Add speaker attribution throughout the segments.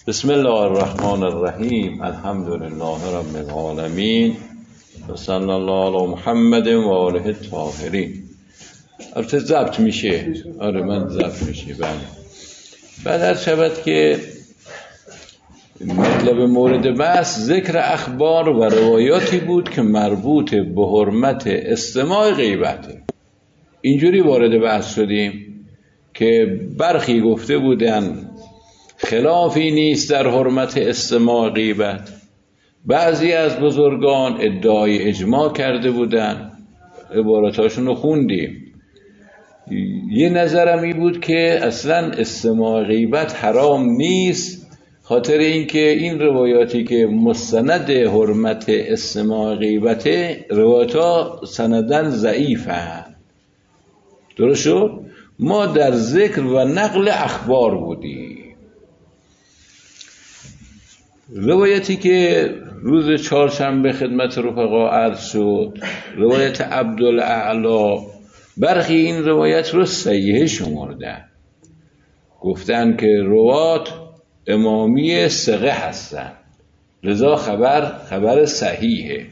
Speaker 1: بسم الله الرحمن الرحیم. الحمد لله رب العالمین و صلی الله علی محمد و آله الطاهرین. البته ضبط میشه. آره من ضبط میشه. بله. بعد از شود که مطلب مورد بحث ذکر اخبار و روایاتی بود که مربوط به حرمت استماع غیبته. اینجوری وارد بحث شدیم که برخی گفته بودن خلافی نیست در حرمت استماع غیبت. بعضی از بزرگان ادعای اجماع کرده بودن، عباراتاشون رو خوندیم. یه نظرم این بود که اصلا استماع غیبت حرام نیست، خاطر اینکه این روایاتی که مستند حرمت استماع غیبته روایاتها سندن ضعیفه. درست شد؟ ما در ذکر و نقل اخبار بودیم. روایتی که روز چهارشنبه خدمت رفقا عرض شد، روایت عبدالاعلی، برخی این روایت رو صحیح شمردن، گفتن که روات امامی ثقه هستن، لذا خبر صحیحه.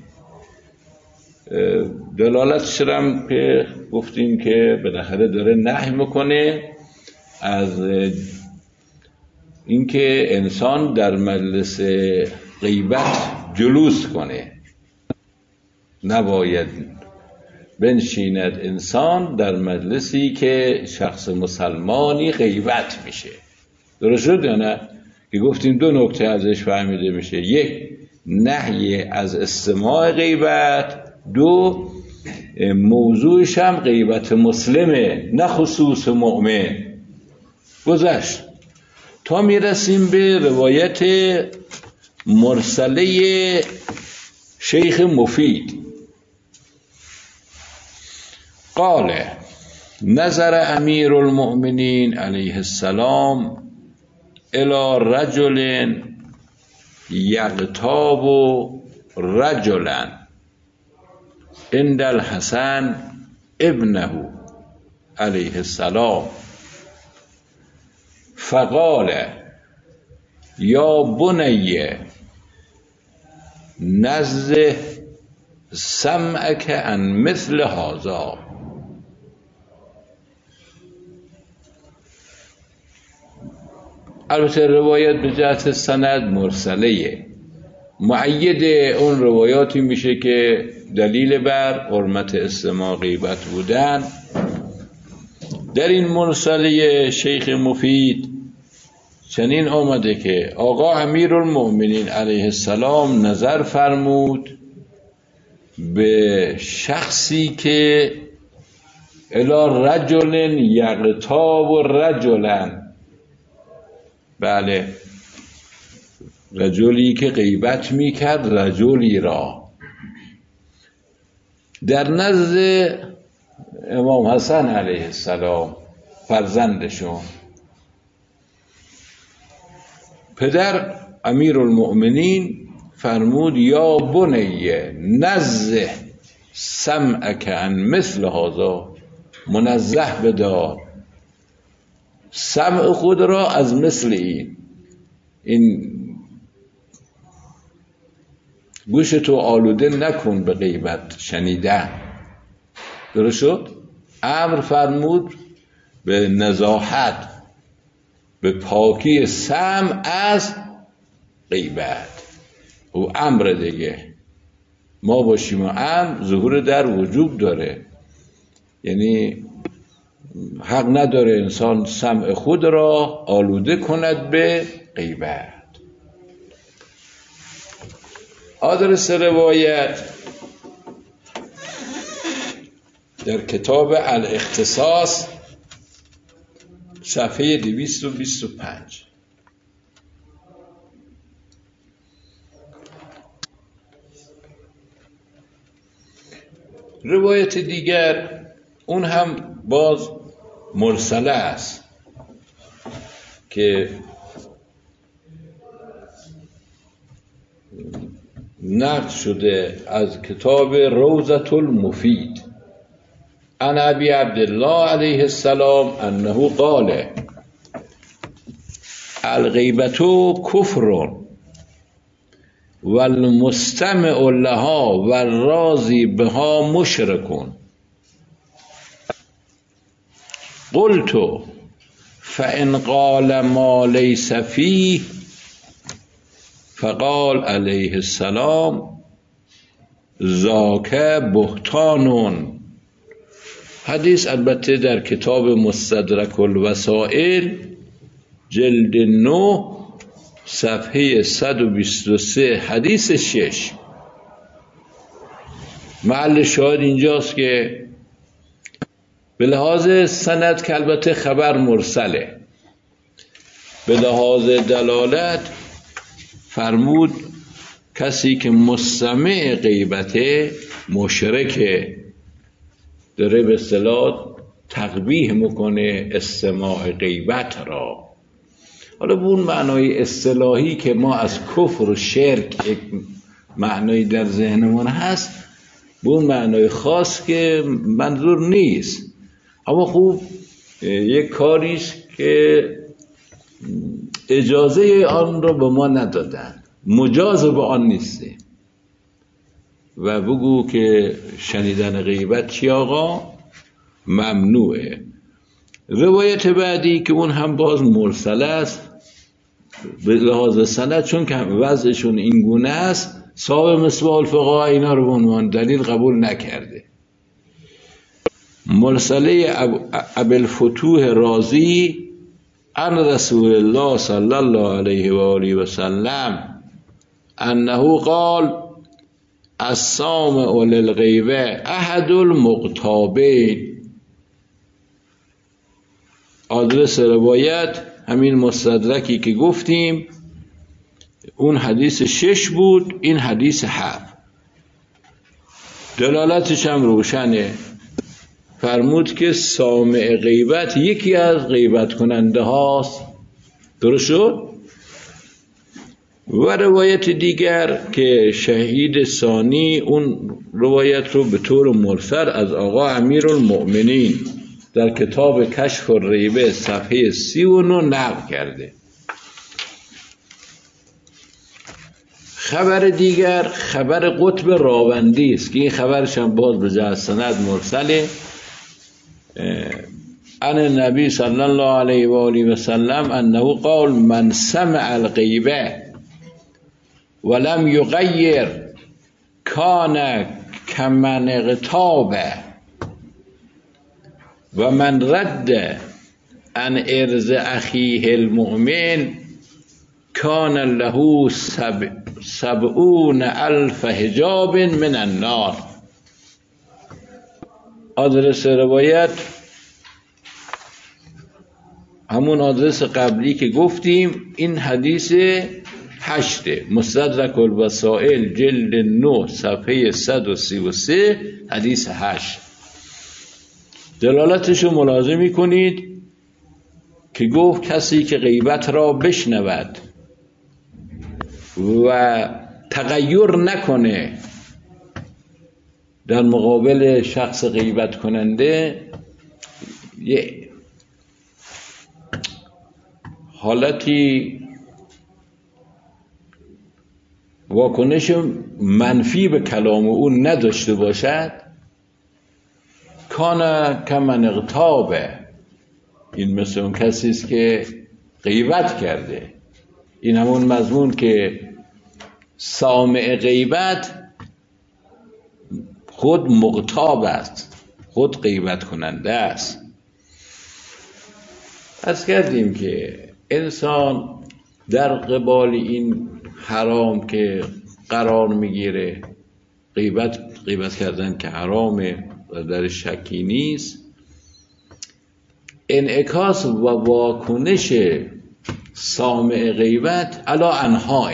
Speaker 1: دلالتش هم که گفتیم که بالاخره داره نهی میکنه از اینکه انسان در مجلس غیبت جلوس کنه. نباید بنشیند انسان در مجلسی که شخص مسلمانی غیبت میشه. درست شد یا نه؟ که گفتیم دو نکته ازش فهمیده میشه: یک، نهی از استماع غیبت، دو، موضوعش هم غیبت مسلمه نه خصوص مؤمن. گذشت تا میرسیم به روایت مرسله شیخ مفید. قال نظر امیر المؤمنین علیه السلام الى رجل یغتاب رجلا عند الحسن ابنه علیه السلام فقال یا بنی نزه سمعک عن مثل هذا. البته روایت به جهت سند مرسله، مؤید اون روایاتی میشه که دلیل بر حرمت استماع غیبت بودن. در این مرسله شیخ مفید چنین آمده که آقا امیرالمؤمنین علیه السلام نظر فرمود به شخصی که الی رجل یغتاب رجلا، بله، رجلی که غیبت میکرد رجلی را. در نزد امام حسن علیه السلام فرزندشون، پدر امیرالمؤمنین فرمود یا بنی نزه سمعک عن مثل هذا، منزه بدار سمع خود را از مثل این گوش تو آلوده نکن به غیبت شنیدن. درست شد؟ امر فرمود به نزاحت، به پاکی سمع از غیبت. او امر دیگه، ما باشیم و امر ظهور در وجوب داره، یعنی حق نداره انسان سمع خود را آلوده کند به غیبت. آدرس روایت در کتاب الاختصاص صفحه 225. روایت دیگر اون هم باز مرسله است که نقل شده از کتاب روضة المفید عن ابی عبدالله علیه السلام انه قال الغیبت کفر و المستمع لها و الراضی بها مشرکون. قلت فإن قال ما لیس فیه فقال علیه السلام ذاک بهتان. حدیث البته در کتاب مستدرک الوسائل جلد 9 صفحه 123 حدیث 6. محل شاهد اینجاست که به لحاظ سند که البته خبر مرسله، به لحاظ دلالت فرمود کسی که مستمع غیبته مشرکه، داره به اصطلاح تقبیح میکنه استماع غیبت را. حالا به اون معنای اصطلاحی که ما از کفر و شرک یک معنایی در ذهنمون هست، به اون معنای خاص که منظور نیست، اما خوب یک کاریست که اجازه آن را به ما ندادن، مجاز به آن نیسته. و بگو که شنیدن غیبت چی آقا؟ ممنوعه. روایت بعدی که اون هم باز مرسل است به لحاظ سند، چون که وضعشون این گونه است، صاحب مصباح الفقهاء اینا رو به عنوان دلیل قبول نکرده. مرسله ابوالفتوح رازی عن رسول الله صلی الله علیه و آله و سلم انه قال السامع للغیبه احد المغتابین. آدرس روایت همین مستدرکی که گفتیم، اون حدیث 6 بود، این حدیث 7. دلالتش هم روشنه. فرمود که سامع غیبت یکی از غیبت کننده هاست. درست شد؟ و روایت دیگر که شهید ثانی، اون روایت رو به طور مرسل از آقا امیرالمؤمنین در کتاب کشف الریبه صفحه 39 نقل کرده. خبر دیگر خبر قطب راوندی است که این خبرش هم باز به جهت سند مرسله. عن النبی صلی الله علیه و آله و سلم انه قال من سمع الغیبه ولم یغیر کان کمن اغتاب و من رد عن ارض اخیه المؤمن کان له 70,000 حجاب من النار. آدرس روایت همون آدرس قبلی که گفتیم، این حدیث 8 مستدرک الوسائل جلد 9 صفحه 133 حدیث 8. دلالتشو ملاحظه کنید که گفت کسی که غیبت را بشنود و تغییر نکنه در مقابل شخص غیبت کننده، یه حالتی واکنش منفی به کلام او نداشته باشد، کان کمن اغتابه، این مثل اون کسی است که غیبت کرده. این همون مضمون که سامع غیبت خود مغتاب است، خود غیبت کننده است. از کردیم که انسان در قبال این حرام که قرار میگیره، غیبت کردن که حرامه و در شکی نیست، انعکاس و واکنش سامع غیبت علی انواع.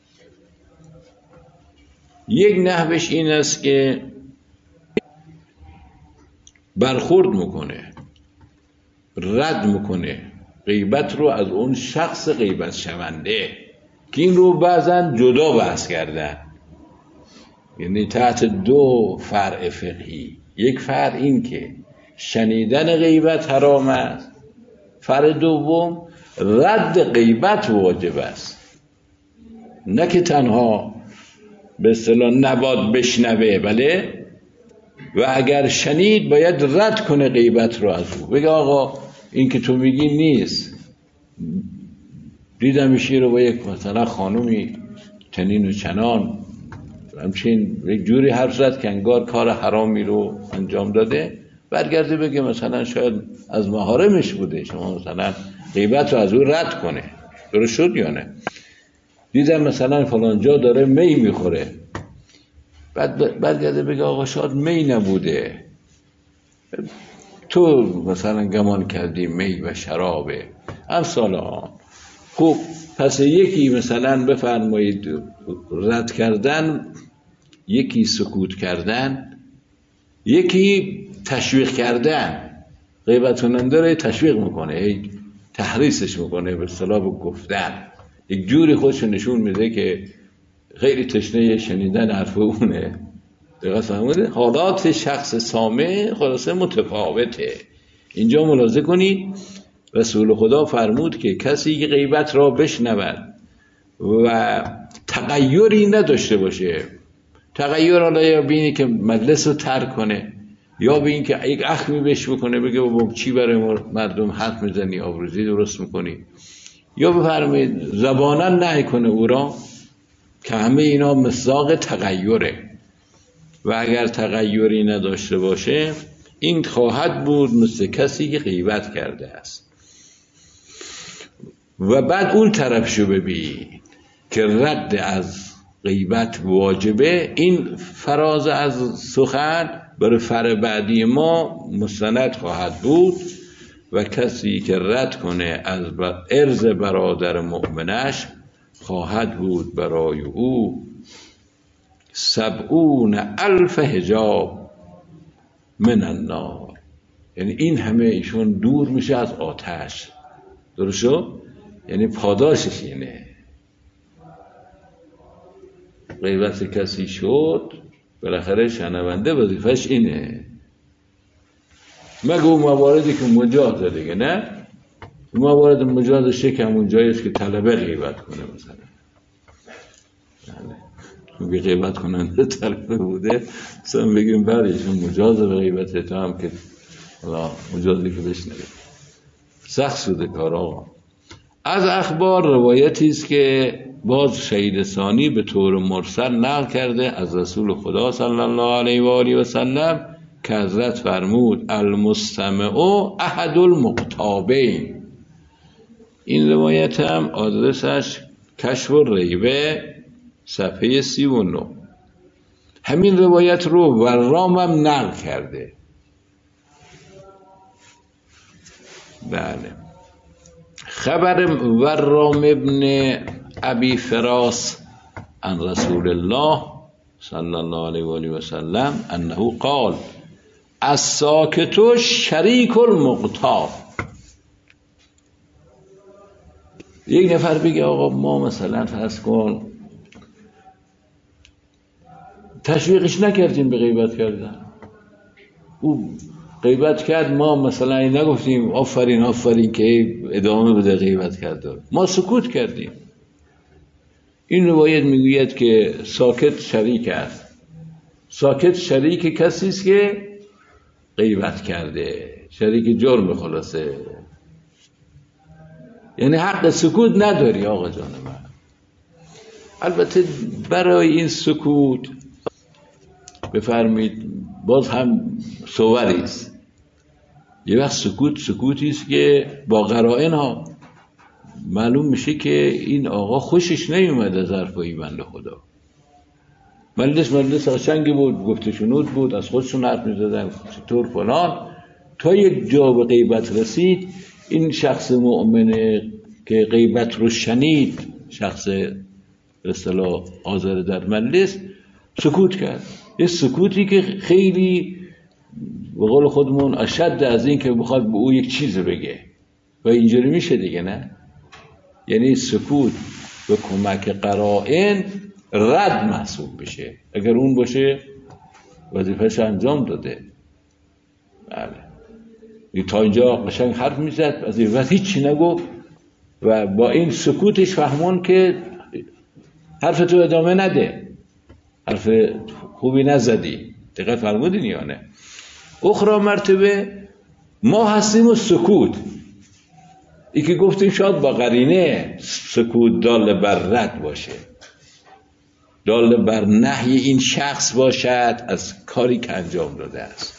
Speaker 1: یک نحوش این است که برخورد میکنه، رد میکنه غیبت رو از اون شخص غیبت شونده، که این رو بعضا جدا بحث کردن، یعنی تحت 2 فرع فقهی. یک فرع این که شنیدن غیبت حرام است، فرع دوم رد غیبت واجب است، نه که تنها به اصطلاح نباید بشنوه، بله، و اگر شنید باید رد کنه غیبت رو از او، بگه آقا این که تو میگی نیست، دیدم ایشی رو با یک مثلا خانومی چنین و چنان همچین یک جوری حرف زد که انگار کار حرامی رو انجام داده، برگرده بگه مثلا شاید از محارمش بوده، شما مثلا غیبت رو از او رد کنه. درست شد یا نه؟ دیدم مثلا فلان جا داره می میخوره، بعد برگرده بگه آقا شاید می نبوده، تو مثلا گمان کردی می و شرابه، امثال آن. خب پس یکی مثلا بفرمایید رد کردن، یکی سکوت کردن، یکی تشویق کردن. غیبت کننده رو تشویق میکنه، تحریصش میکنه، به اصطلاح گفتن، یک جوری خودشو نشون میده که خیلی تشنه شنیدن حرف اونه. دقیقا فهمیده؟ حالات شخص سامع خلاصه متفاوته. اینجا ملاحظه کنید رسول خدا فرمود که کسی که غیبت را بشنود و تغییری نداشته باشه، تغییر حالا یا بینی که مجلس رو ترک کنه، یا به این که یک اخمی بهش بکنه بگه بابا چی برای مردم حرف میزنی، آبروزی درست میکنی، یا بفرمایید زبانا نهی کنه او را، که همه اینا مصداق تغییره. و اگر تغییری نداشته باشه این خواهد بود مثل کسی که غیبت کرده است. و بعد اون طرفشو ببین که رد از غیبت واجبه، این فراز از سخن برای فر بعدی ما مستند خواهد بود. و کسی که رد کنه از عرض برادر مؤمنش خواهد بود برای او 70,000 حجاب من النار، یعنی این همه ایشون دور میشه از آتش. درست شد؟ یعنی پاداشش اینه. غیبت کسی شد بالاخره شنونده وظیفش اینه، مگه اون مواردی که مجاز دیگه، نه موارد مجاز شک همون جاییست که طلبه غیبت کنه، مثلا میگه غیبت کننده طلبه بوده، مثلا بگیم برایشون مجاز به غیبت تو هم که مجازی که بشنوه، سخت شده کار آقا. از اخبار روایتی است که باز شهید ثانی به طور مرسل نقل کرده از رسول خدا صلی الله علیه و آله و سلم که حضرت فرمود المستمع احد المغتابین. این روایت هم آدرسش کشف الریبه صفحه 39. همین روایت رو ورام هم نقل کرده. بله، خبر ورام ابن ابی فراس عن رسول الله صلی الله علیه و آله و سلم انه قال الساکت شریک المغتاب. یک نفر بگه آقا ما مثلا فرض کن تشویقش نکردیم به غیبت کردن، او غیبت کرد ما مثلا نگفتیم آفرین آفرین که ادامه بده غیبت کرده، ما سکوت کردیم. این روایت میگوید که ساکت شریک است. ساکت شریک کسی است که غیبت کرده، شریک جرم خلاصه، یعنی حق سکوت نداری آقا جان من. البته برای این سکوت بفرمید باز هم صوری است. یه وقت سکوتی است که با قرائن ها معلوم میشه که این آقا خوشش نیومد از حرفای بنده خدا. مجلس قشنگی بود، گفته شنود بود، از خودشون حرف میزدن چطور فلان، تا یک جا به غیبت رسید. این شخص مؤمنه که غیبت رو شنید، شخص به اصطلاح حاضر در مجلس، سکوت کرد. یه سکوتی که خیلی به قول خودمون اشد از این که بخواد به او یک چیز بگه، و اینجوری میشه دیگه، نه؟ یعنی سکوت به کمک قرائن رد محسوب بشه، اگر اون باشه وظیفه‌اش انجام داده. بله، تا اینجا قشنگ حرف میزد، از این وقت هیچی نگفت، و با این سکوتش فهمون که حرف تو ادامه نده، حرف خوبی نزدی. دقیق فرمودین یا نه؟ اخرى مرتبه ما هستیم و سکوت، ای که گفتیم شاید با قرینه سکوت دال بر رد باشه، دال بر نهی این شخص باشد از کاری که انجام داده است.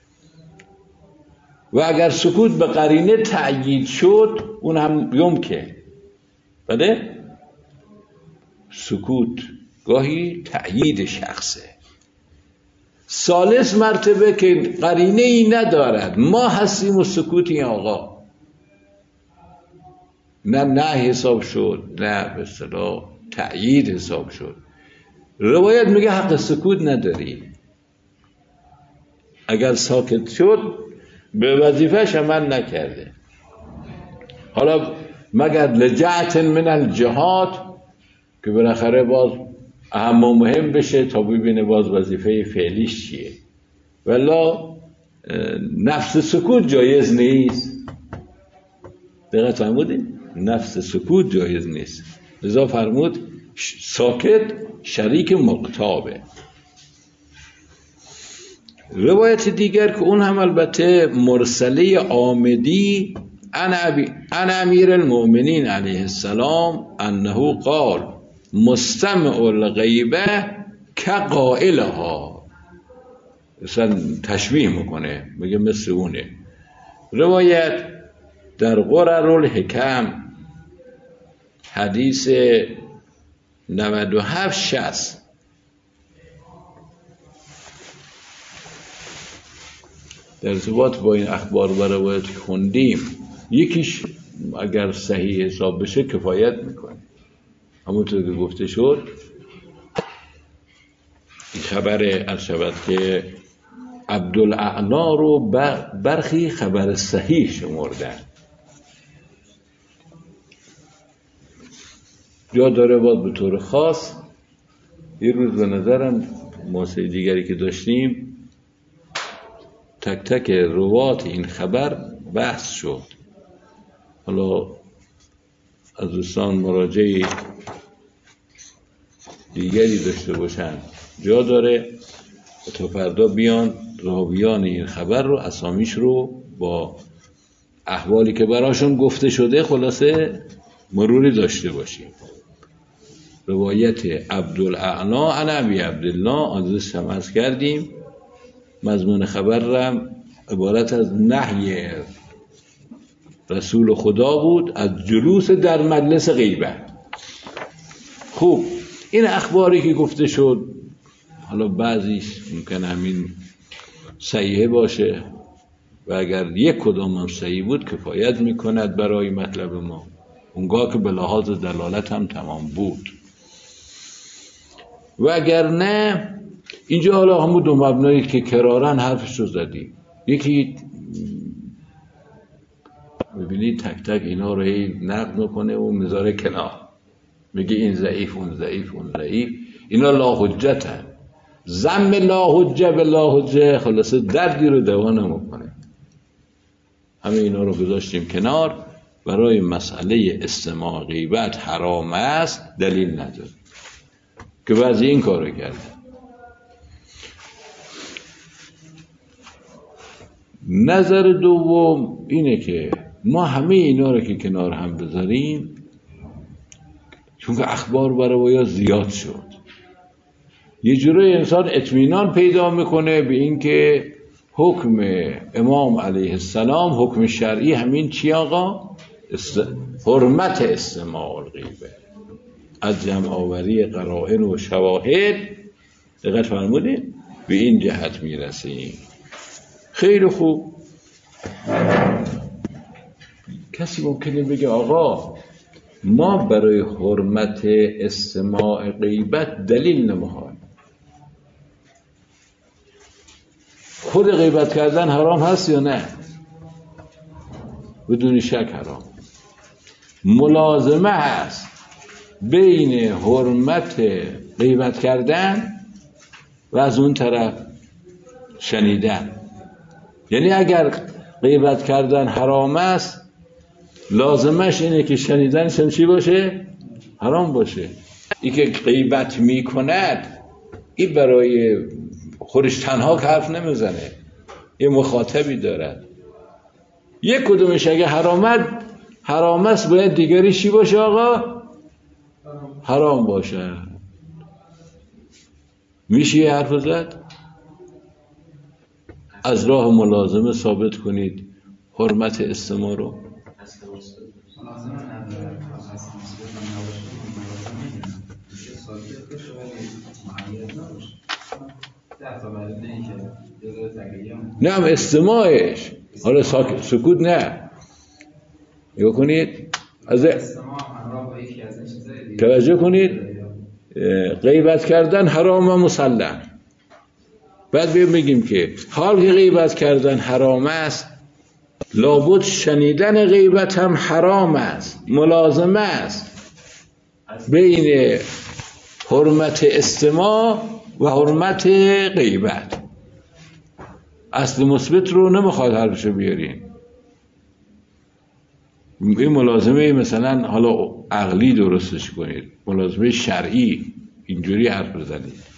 Speaker 1: و اگر سکوت به قرینه تأیید شد اون هم یمکن، بله؟ سکوت گاهی تأیید شخصه. ثالث مرتبه که قرینه ای ندارد، ما هستیم و سکوت این آقا، نه حساب شد، نه به اصطلاح تأیید حساب شد. روایت میگه حق سکوت نداری. اگر ساکت شد به وظیفه‌اش عمل نکرده، حالا مگر لجعت من الجهات که بالاخره باز اهم و مهم بشه تا ببینه باز وظیفه فعلیش چیه. ولی نفس سکوت جایز نیست. دقیق فرمودین؟ نفس سکوت جایز نیست. لذا فرمود ساکت شریک مقتابه. روایت دیگر که اون هم البته مرسله آمدی، انا امیر المؤمنین علیه السلام انه قال مستمع الغیبه کقائلها، مثلا تشبیه میکنه، میگه مثل اونه. روایت در قرر الحکم حدیث 9760 در ارتباط با این اخبار و روایت خوندیم، یکیش اگر صحیح حساب بشه کفایت میکنه. همونطور که گفته شد این خبر ارشبت که عبدالاعلی رو برخی خبر صحیح شمردن. جا داره باید به طور خاص یه روز به نظرم ماسه دیگری که داشتیم تک تک روات این خبر بحث شد. حالا از دوستان مراجعه دیگری داشته باشن جا داره تا فردا بیان راویان این خبر رو اسامیش رو با احوالی که براشون گفته شده خلاصه مروری داشته باشیم. روایت عبدالاعلی عن ابی عبدالله آنجاش هم عرض کردیم، مضمون خبر رم عبارت از نهی رسول خدا بود از جلوس در مجلس غیبت. خوب، این اخباری که گفته شد حالا بعضیش ممکن همین صحیحه باشه و اگر یک کدام هم صحیح بود کفایت میکند برای مطلب ما، اونگاه که به لحاظ دلالت هم تمام بود. و اگر نه اینجا حالا همون دو مبنایی که کرارن حرفش رو زدیم. یکی ببینید تک تک اینا رو نقد میکنه و میذاره کنار، میگه این ضعیف اون ضعیف اون ضعیف، اینا لا حجتن، ذم لا حجه به لا حجه، خلاصه دردی رو دوا نمیکنه. همه اینا رو گذاشتیم کنار. برای مسئله استماع غیبت حرام است دلیل نداره که بعضی این کارو کرده. نظر دوم اینه که ما همه اینا رو که کنار هم بذاریم، چون که اخبار و روایات زیاد شد، یه جوری انسان اطمینان پیدا میکنه به این که حکم امام علیه السلام، حکم شرعی همین چی آقا؟ حرمت استماع الغیبه از جمع آوری قرائن و شواهد. دقت فرمودید؟ به این جهت میرسیم. خیلی خوب. کسی ممکنه بگه آقا ما برای حرمت استماع غیبت دلیل نمیخوایم. خود غیبت کردن حرام هست یا نه؟ بدون شک حرام. ملازمه هست بین حرمت غیبت کردن و از اون طرف شنیدن. یعنی اگر غیبت کردن حرام است، لازمش اینه که شنیدنشون چی باشه؟ حرام باشه. این که غیبت میکند این برای خودش تنها که حرف نمیزنه، یه مخاطبی دارد. یک کدومش اگه حرام است باید دیگری چی باشه آقا؟ حرام باشه. میشه یه حرف زد؟ از راه ملازمه ثابت کنید حرمت استماع رو. نه هم استماعش، حالا سکوت نه. نگاه کنید از توجه کنید، غیبت کردن حرام و مسلم. بعد بگیم که حال که غیبت کردن حرام است، لابد شنیدن غیبت هم حرام است، ملازمه است بین حرمت استماع و حرمت غیبت. اصل مثبت رو نمیخواد حرفشو بیارین. این ملازمه مثلا حالا عقلی درستش کنید، ملازمه شرعی اینجوری حرف بزنید.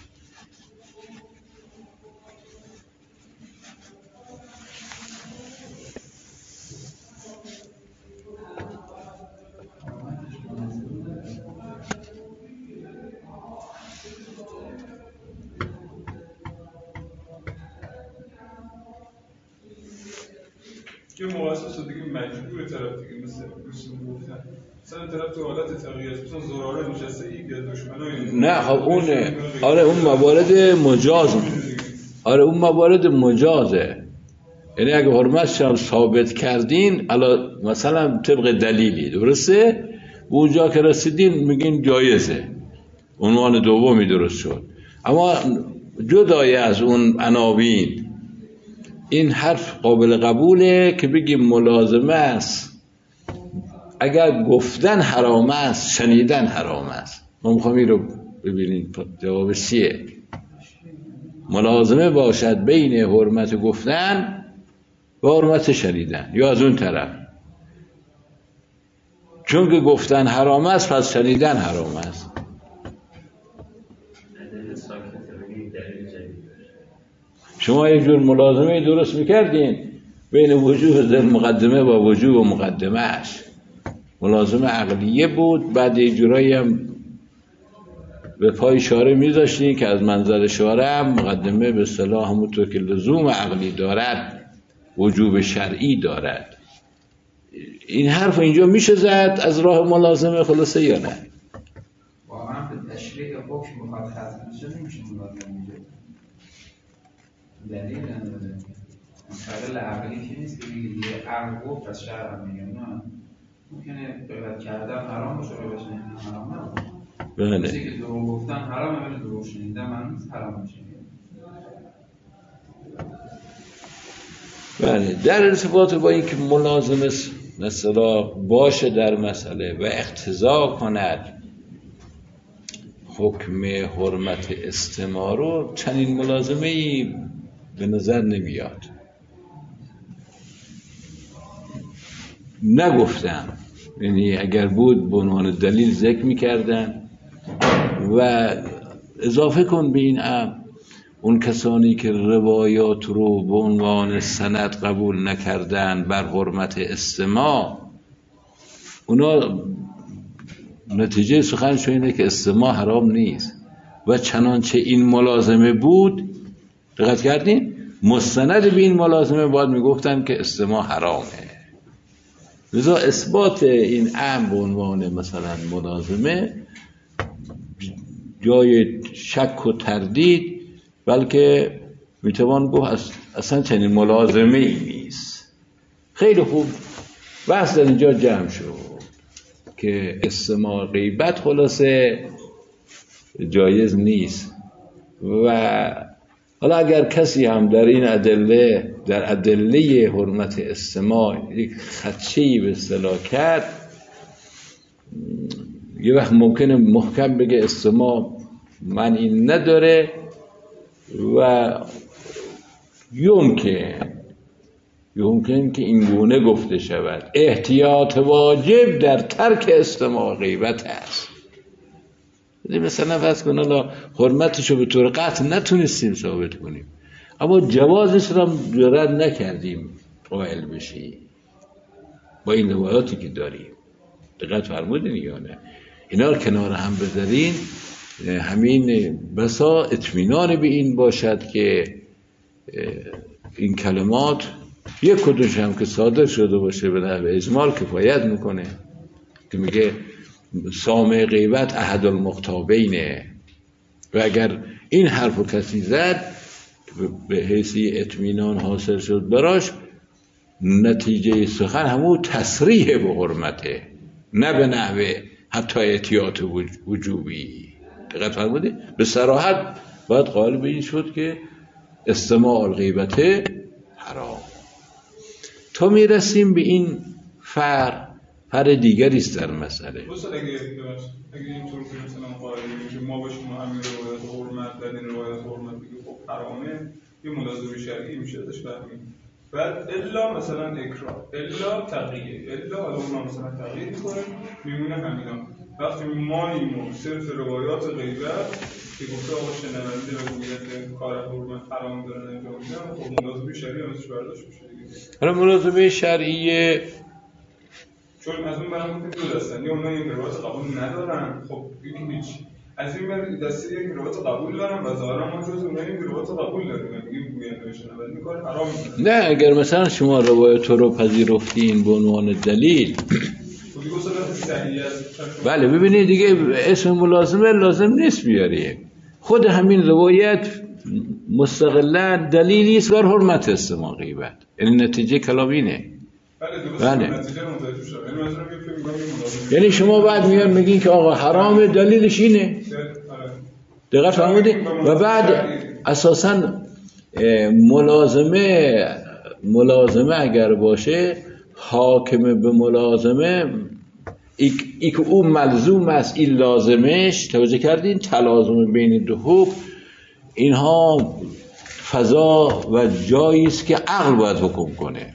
Speaker 2: که مؤسس دیگه مجبور طرف دیگه مثل رسول گفتن مثلا طرف تو حالت تغییر است، مثلا زراره نشسته ای که دشمنای
Speaker 1: نه خب اون آره اون موارد مجاز، آره اون موارد مجازه. یعنی اگه حرمتش هم ثابت کردین الا مثلا طبق دلیلی درسته، اونجا که رسیدین میگین جایزه، عنوان دومی درست شد. اما جدای از اون عناوین این حرف قابل قبوله که بگیم ملازمه است. اگر گفتن حرام است شنیدن حرام است. ما میخوام این رو ببینید جواب چیه. ملازمه باشد بین حرمت گفتن و حرمت شنیدن، یا از اون طرف چون که گفتن حرام است پس شنیدن حرام است. شما یک جور ملازمه درست میکردین بین وجوب مقدمه و وجوب مقدمهش. ملازمه عقلیه بود، بعد یک جورایی هم به پای شارع میذاشتین که از منظر شارع هم مقدمه به اصطلاح همونطور که لزوم عقلی دارد وجوب شرعی دارد. این حرف اینجا میشه زد از راه ملازمه خلاصه یا نه؟
Speaker 3: واقعا به تشریع حکم مخاطب میشه نمیشه ملازمه میشه. دلیل نداره. مسئله عقلی که نیست که بگید یه عقل گفت از شرع هم میگم. نه ممکنه غیبت کردن حرام باشه، غیبت شنیدن حرام نباشه.
Speaker 1: بله.
Speaker 3: چیزی که دروغ گفتن حرامه ولی دروغ شنیدن من حرام میشه.
Speaker 1: بله. در ارتباط با اینکه ملازمه مثلا باشه در مسئله و اقتضا کند حکم حرمت استماع رو، چنین ملازمه‌ای به نظر نمیاد. نگفتم، یعنی اگر بود به عنوان دلیل ذکر میکردن. و اضافه کن به این امر اون کسانی که روایات رو به عنوان سند قبول نکردن بر حرمت استماع، اونا نتیجه سخنشون اینه که استماع حرام نیست و چنانچه این ملازمه بود، دقت کردین؟ مستند به این ملازمه باید میگفتن که استماع حرامه. لذا اثبات این امر به عنوان مثلا ملازمه جای شک و تردید، بلکه میتوان گفت اصلا چنین ملازمه ای نیست. خیلی خوب بحث در اینجا جمع شد که استماع غیبت خلاصه جایز نیست. و حالا اگر کسی هم در این ادله، در ادله حرمت استماع یک خدشه‌ای به اصطلاح کرد، یه وقت ممکنه محکم بگه استماع من این نداره و یمکن ممکن که این گونه گفته شود احتیاط واجب در ترک استماع غیبت است. مثلا فرض کن الان حرمتشو به طور قطع نتونستیم ثابت کنیم اما جوازش را رد نکردیم قائل بشی با این روایاتی که داریم. دقت فرمودین یا نه؟ اینا رو کنار هم بذارین، همین بسا اطمینان به این باشد که این کلمات یک کدومش هم که صادر شده باشه به نحو اجمال کفایت میکنه که میگه سامع غیبت احد المخاطبینه و اگر این حرفو کسی زد به حیثی اطمینان حاصل شد براش، نتیجه سخن همون تصریح به حرمته، نه به نحو حتی احتیاط وجوبی. دقت فرمودید؟ به صراحت باید قائل به این شد که استماع الغیبت حرام. تا میرسیم به این فر دیگری است در مسئله.
Speaker 2: اصلا اگه اینطور که مثلا قائل که ما باشیم همین روایت حرمت در این روایت حرمت بگیم خب حرامه، یه ملازمه شرعی میشه ازش فهمیم. بعد الا مثلا اکراه، الا تقیه، الا حالا اونا مثلا تقیه میکنه میمونه همینا. وقتی ماییم و صرف روایات غیبت که گفته آقا شنونده و گویت کار حرمت حرام دارن انجام میدن، خب ملازمه شرعی ازش برداشت میشه دیگه.
Speaker 1: حالا ملازمه شرعیه
Speaker 2: چون از اون برام دو دستن، یا اونها یک روایت قبول ندارن، خب یکی هیچ. از این برای دسته یک روایت قبول دارن و ظاهرا ما جز اونها یک روایت قبول داریم، میگیم گوینده شنونده این کار حرام میکنه.
Speaker 1: نه اگر مثلا شما روایت رو پذیرفتین به عنوان دلیل بله ببینید دیگه اسم ملازمه لازم نیست بیاریم، خود همین روایت مستقلا دلیلی است بر حرمت استماع غیبت، یعنی نتیجه کلام اینه. بله یعنی شما بعد میان میگین که آقا حرام، دلیلش اینه. دقیق فرمودید؟ و بعد اساسا ملازمه اگر باشه حاکم به ملازمه ای که اون ملزوم است این لازمش، توجه کردین؟ تلازم بین دو حکم، اینها فضا و جایی است که عقل باید حکم کنه.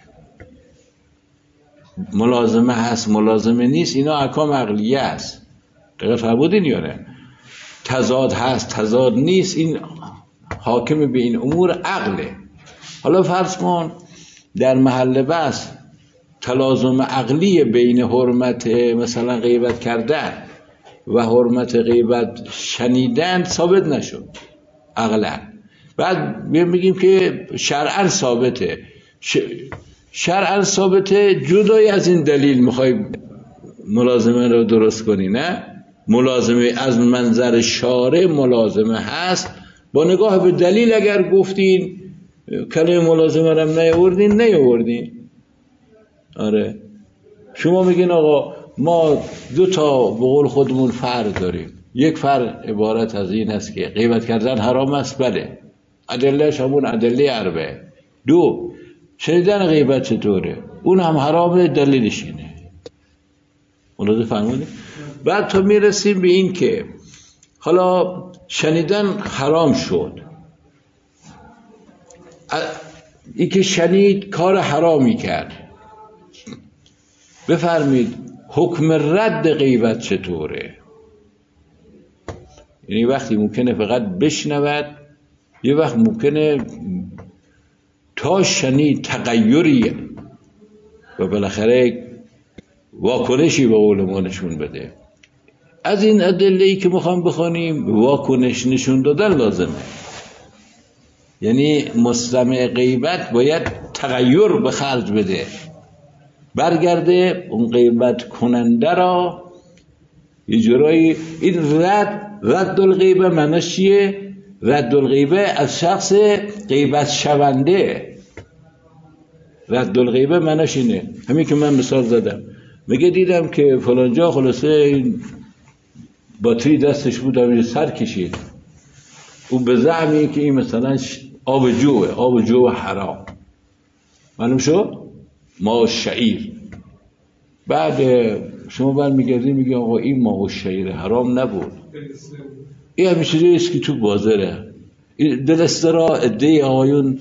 Speaker 1: ملازمه هست ملازمه نیست، اینا احکام عقلیه است. دقیق فرمودین یا نه؟ تضاد هست تضاد نیست، این حاکم به این امور عقله. حالا فرض کن در محل بحث تلازم عقلی بین حرمت مثلا غیبت کردن و حرمت غیبت شنیدن ثابت نشد عقلا، بعد میگیم که شرعاً ثابته. شرعاً ثابته جدای از این دلیل میخوای ملازمه رو درست کنی، نه؟ ملازمه از منظر شارع ملازمه هست، با نگاه به دلیل اگر گفتین کلمه ملازمه رو نیاوردین. آره شما میگین آقا ما دو تا به قول خودمون فرع داریم، یک فرع عبارت از این است که غیبت کردن حرام است، بله ادلهش همون ادله اربعه. دو، شنیدن غیبت چطوره؟ اون هم حرامه، دلیلش اینه. اون فهمونی؟ بعد تا میرسیم به این که حالا شنیدن حرام شد، این که شنید کار حرامی کرد، بفرمید حکم رد غیبت چطوره؟ یعنی وقتی ممکنه فقط بشنود، یه وقت ممکنه تا شنید تغییری و بالاخره واکنشی به قول ما نشون بده. از این ادله‌ای که میخوام بخونیم واکنش نشون دادن لازمه، یعنی مستمع غیبت باید تغییر به خرج بده، برگرده اون غیبت کننده را یه جورایی. این رد الغیبه معناش چیه؟ رد الغیبه از شخص غیبت شونده. رد الغیبه معناش اینه، همین که من مثال زدم، میگه دیدم که فلانجا خلاصه این باتری دستش بود همین سر کشید، او به زعمی که این مثلا آب جو حرام معلوم شد، ما شعیر. بعد شما برمیگردی میگی آقا این ما شعیر حرام نبود، این همین چیزی است که تو بازاره. دلسترا عده آقایون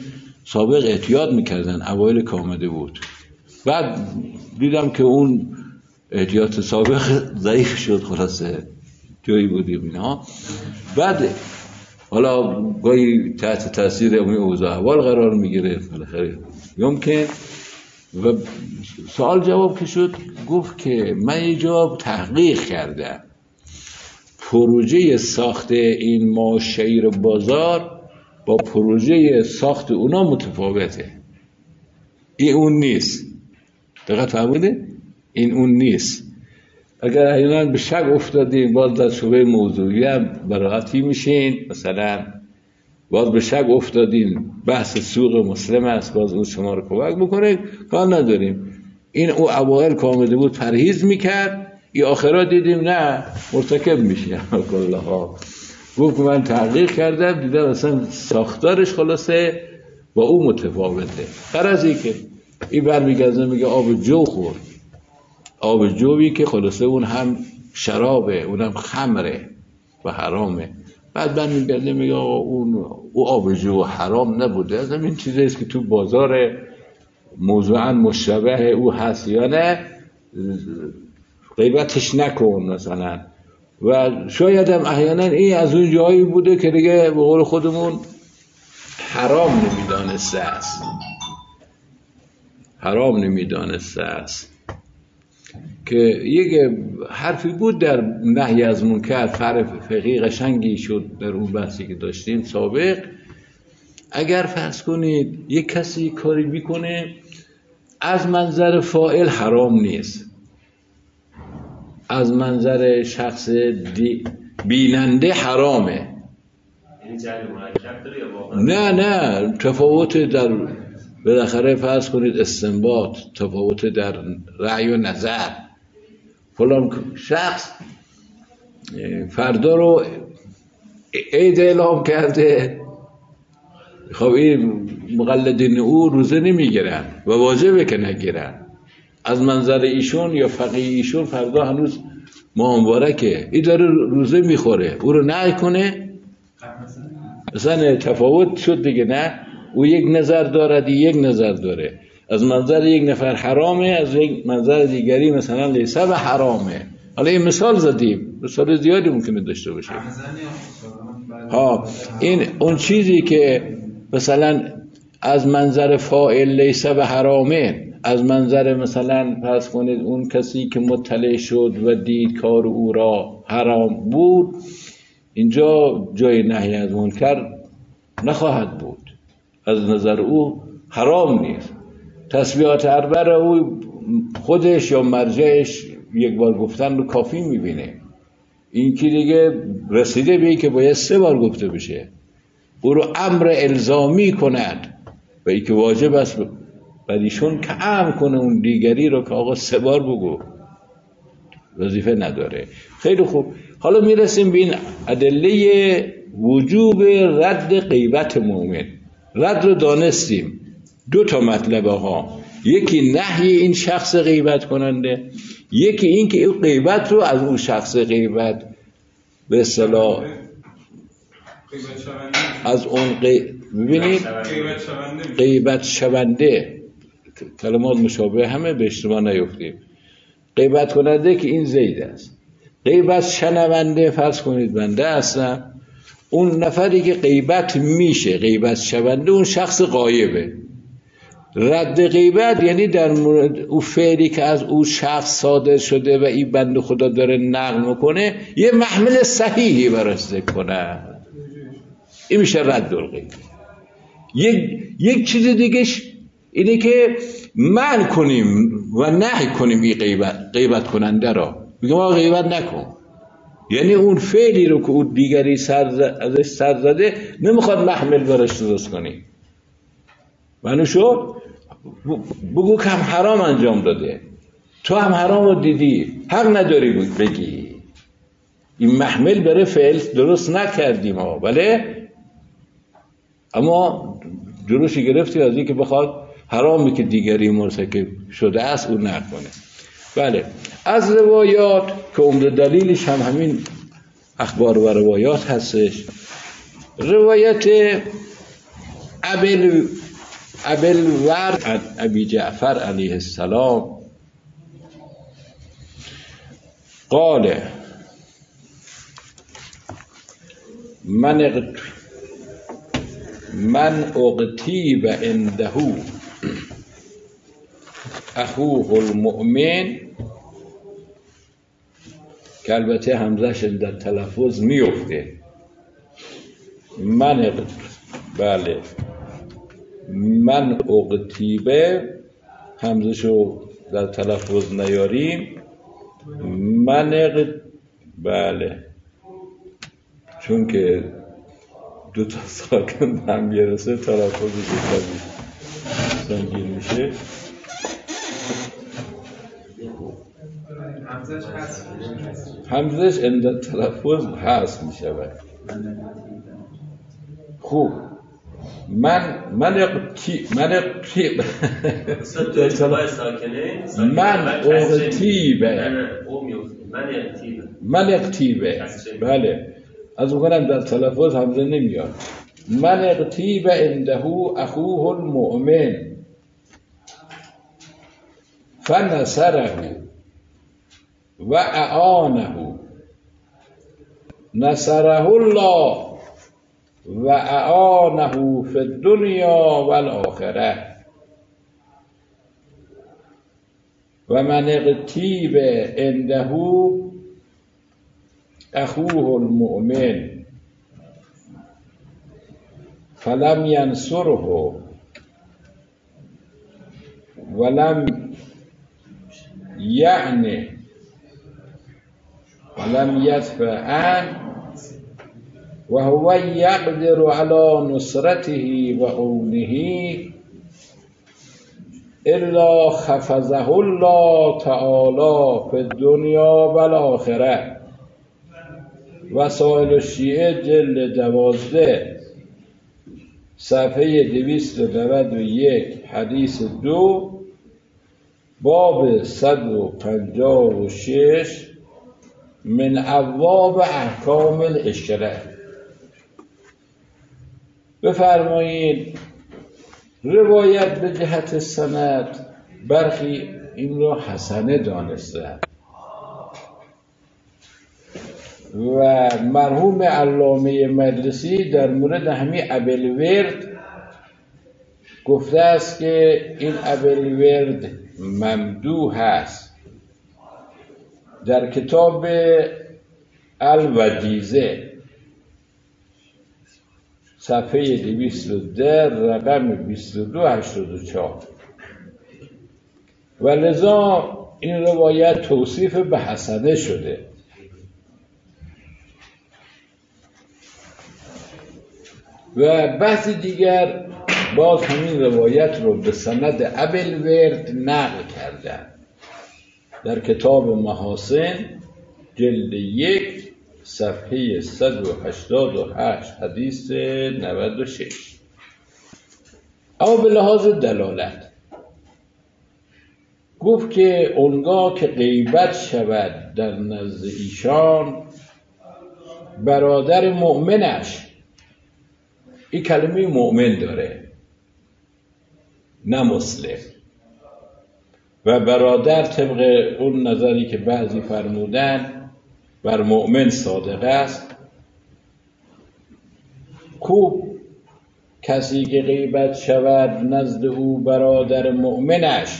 Speaker 1: سابق احتیاط میکردن، اوایل که آمده بود. بعد دیدم که اون احتیاط سابق ضعیف شد، خلاصه جایی بودیم اینا. بعد حالا گاهی تحت تاثیر اون اوضاع احوال قرار میگیره بالاخره ممکن. و سوال جواب که شد، گفت که من یه جا تحقیق کردم، پروژه ساخت این ماشیر بازار با پروژه ساخت اونا متفاوته. این اون نیست. دقیق فهمیده؟ این اون نیست. اگر احیانا به شک افتادیم باز در شبه موضوعی هم براحتی میشین، مثلا باز به شک افتادین بحث سوق مسلم است، باز اون شما رو کمک بکنه، کار نداریم. این او اوائل که آمده بود پرهیز میکرد، ای آخرات دیدیم نه مرتکب میشه کلها. گفت من تحقیق کردم دیدم اصلا ساختارش خلاصه با او متفاوته. فرضی که این برمیگرده میگه آب جو خورد، آب جوی که خلاصه اون هم شرابه، اونم خمره و حرامه. بعد برمیگرده میگه اون آب جو حرام نبوده، از این چیزی است که تو بازار موضوعا مشابه او هست یا نه، غیبتش نکن مثلا. و شاید هم احیانا این از اون جایی بوده که دیگه به قول خودمون حرام نمیدانسته است، حرام نمیدانسته است. که یک حرفی بود در نهی از منکر، فرق فقهی قشنگی شد در اون بحثی که داشتیم سابق. اگر فرض کنید یک کسی کاری بیکنه از منظر فاعل حرام نیست، از منظر شخص بیننده حرامه. نه تفاوت در بالاخره فرض کنید استنباط، تفاوت در رأی و نظر. فلان شخص فردا رو عید اعلام کرده، خب این مقلدین او روزه نمیگیرن و واجبه که نگیرن. از منظر ایشون یا فقیه ایشون فردا هنوز ماه مبارکه، این داره روزه میخوره، او رو نهی کنه مثلا تفاوت شد دیگه. نه او یک نظر داره، یک نظر داره. از منظر یک نفر حرامه، از یک منظر دیگری مثلا لیسه به حرامه. حالا این مثال زدیم، مثال زیادی ممکنه داشته باشه. این اون چیزی که مثلا از منظر فاعل لیسه به حرامه، از منظر مثلا فرض کنید اون کسی که مطلع شد و دید کار او را حرام بود، اینجا جای نهی از منکر نخواهد بود، از نظر او حرام نیست. تسبیحات اربع او خودش یا مرجعش یک بار گفتن رو کافی میبینه. این که دیگه رسیده به این که باید 3 بار گفته بشه، او رو امر الزامی کند و این که واجب است بعدیشون که امر کنه اون دیگری رو که آقا 3 بار بگو، وظیفه نداره. خیلی خوب، حالا میرسیم به این ادله وجوب رد غیبت مؤمن. رد رو دانستیم 2 مطلبه ها، یکی نهی این شخص غیبت کننده، یکی این که این غیبت رو از اون شخص غیبت به اصطلاح از اون ببینید غیبت شونده، کلمات مشابه همه به اشتباه نیفتیم. غیبت کننده که این زید است، غیبت شنونده فرض کنید بنده هستم، اون نفری که غیبت میشه غیبت شونده اون شخص غایبه. رد غیبت یعنی در مورد او فعلی که از او شخص صادر شده و این بنده خدا داره نقل میکنه یه محمل صحیحی براش ذکر کنه، این میشه رد الغیبت. یک چیز دیگه اینه که منع کنیم و نهی کنیم این غیبت کننده را، بگیم آقا غیبت نکن، یعنی اون فعلی رو که اون دیگری ازش سر زده نمیخواد محمل براش درست کنی. منو شو بگو که هم حرام انجام داده، تو هم حرام رو دیدی، حق نداری بگی این محمل برای فعل درست نکردیم ها، بله اما جلوشی گرفتی از این که بخواد حرامی که دیگری مرتکب شده است اون نکنه. بله، از روایات که عمده دلیلش هم همین اخبار و روایات هستش. روایت ابی الورد عن ابی جعفر علیه السلام قال من اغتیب عنده اخوه المؤمن، که البته همزش در تلفظ میفته، بله من اغتیبه همزشو در تلفظ نیاریم، بله، چون که دو تا ساکن هم گرسه تلفظ کمی سنگین میشه. همزش اندر تلفظ هست میشود. خوب من اغتیب بله، از اون کنم در تلفظ همزه نمیاد. من اغتیب عنده اخوه المؤمن فنصره و اعانه نصره الله و اعانه فی الدنیا و الاخره و من اغتیب عنده اخوه المؤمن فلم ینصره ولم یعنی ولم یدفع عنه و هو یقدر علی نصرته و عونه الا خفضه الله تعالی فی الدنیا و الاخره. وسائل الشیعه جلد 12 صفحه 291 حدیث 2 باب 156 من ابواب احکام الاشتراک. بفرمایید روایت به جهت سند برخی این را حسنه دانسته و مرحوم علامه مجلسی در مورد همین ابی الورد گفته است که این ابی الورد ممدوح است. در کتاب الوجیزه صفحه 210 رقم 2284 و لذا این روایت توصیف به حسنه شده. و بعضی دیگر باز همین روایت رو به سند ابی الورد نقل کردن در کتاب محاسن جلد 1 صفحه 188 حدیث 96. اما به لحاظ دلالت گفت که اونگاه که غیبت شود در نزد ایشان برادر مؤمنش، این کلمه مؤمن داره نه مسلم، و برادر طبق اون نظری که بعضی فرمودن بر مؤمن صادق است. خوب کسی که غیبت شود نزد او برادر مؤمنش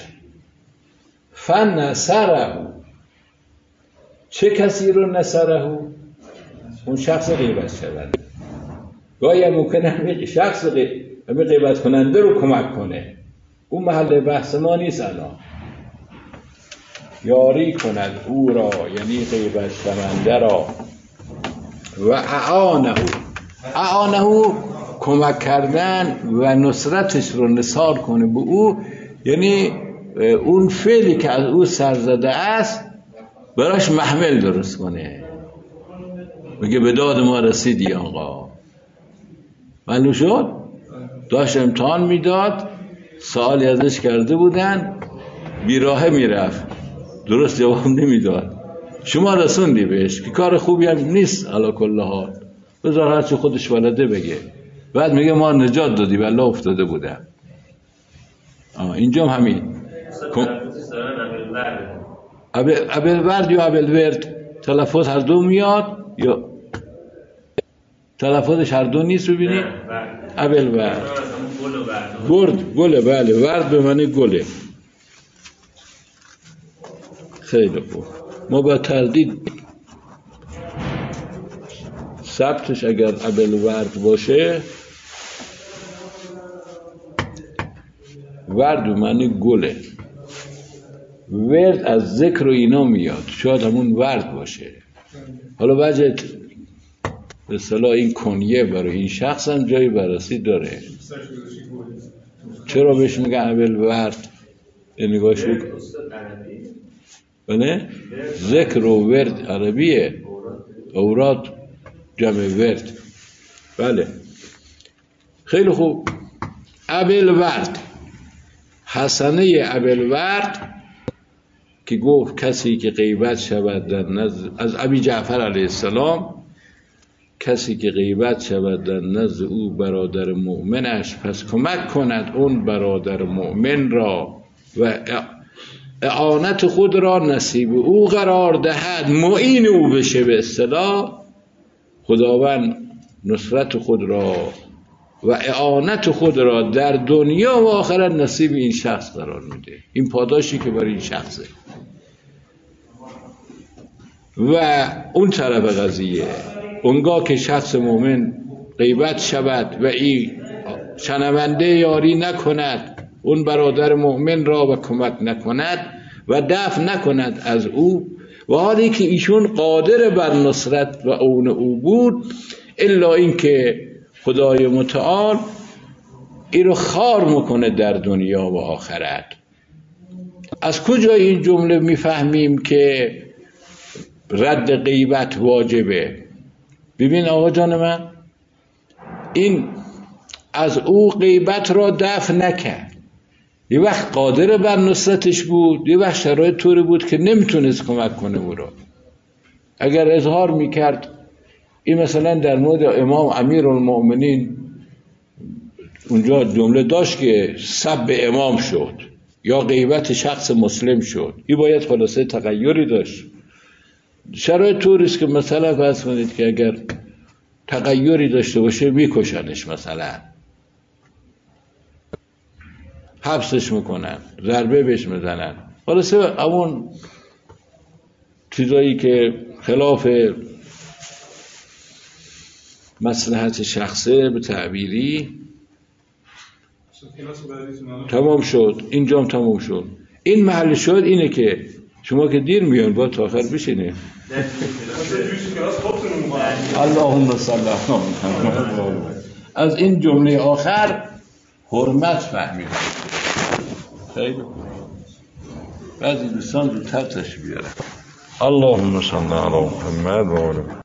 Speaker 1: فنصره، چه کسی رو نصره؟ اون شخص غیبت شود. گاهی ممکنه همین شخص غیبت کننده رو کمک کنه، اون محل بحث ما نیست. الان یاری کند او را، یعنی غیبت شونده را، و اعانه کمک کردن و نصرتش رو نثار کنه به او، یعنی اون فعلی که از او سرزده است براش محمل درست کنه، بگه به داد ما رسیدی آقا. معلوم شد داشت امتحان میداد، سوالی ازش کرده بودن، بیراهه میرفت، درست جواب نمیداد، شما رسوندی بهش که کار خوبی هم نیست. علی کل حال بذار هرچی خودش بلده بگه. بعد میگه ما نجات دادی والله افتاده بودم. اینجا همین ابلورد یا ابلورد تلفظ هر دو میاد یا تلفظش هر دو نیست؟ ببینید ابلورد گله، بله، ورد به معنی گله. خیلی خوب، ما با تردید ثبتش اگر ابلورد باشه، ورد به معنی گله، ورد از ذکر و اینا میاد، شاید همون ورد باشه. حالا وجه به اصطلاح این کنیه برای این شخص هم جایی بررسی داره. چرا بهش میگن ابلورد؟ نگاهش بکن. بله؟ ذکر و ورد عربیه، اوراد جمع ورد. بله، خیلی خوب. ابلورد، حسنه ابلورد که گفت کسی که غیبت شود در نزد از ابی جعفر علیه السلام، کسی که غیبت شود در نزد او برادر مؤمنش، پس کمک کند اون برادر مؤمن را و اعانت خود را نصیب او قرار دهد، معین او بشه. به اصطلاح خداوند نصرت خود را و اعانت خود را در دنیا و آخرت نصیب این شخص قرار میده. این پاداشی که برای این شخصه. و اون طرف قضیه، اونگاه که شخص مؤمن غیبت شود و این شنونده یاری نکند اون برادر مؤمن را و کمک نکند و دفع نکند از او، و حالی که ایشون قادر بر نصرت و اون او بود، الا این که خدای متعال این رو خار میکنه در دنیا و آخرت. از کجا این جمله میفهمیم که رد غیبت واجبه؟ ببین آقا جان من، این از او غیبت را دفع نکرد. یه وقت قادر بر نصرتش بود، یه وقت شرایط طوری بود که نمیتونست کمک کنه او را. اگر اظهار میکرد، این مثلا در مورد امام امیرالمؤمنین اونجا جمله داشت که سب امام شد یا غیبت شخص مسلم شد، این باید خلاصه تغییری داشت. شرایط طوریست که مثلا فرض کنید که اگر تغییری داشته باشه میکشنش، مثلا حبسش میکنن، ضربه بهش میزنن، خلاصه همون چیزایی که خلاف مصلحت شخصه به تعبیری تمام شد. اینجام تمام شد. این محل شد اینه که شما که دیر میان باید تا آخر بشینه. اللهم صل علی محمد. از این جمله آخر حرمت فهمید. خیلی بعضی دوستان زودتر تشریح بیاره. اللهم صل علی محمد و آله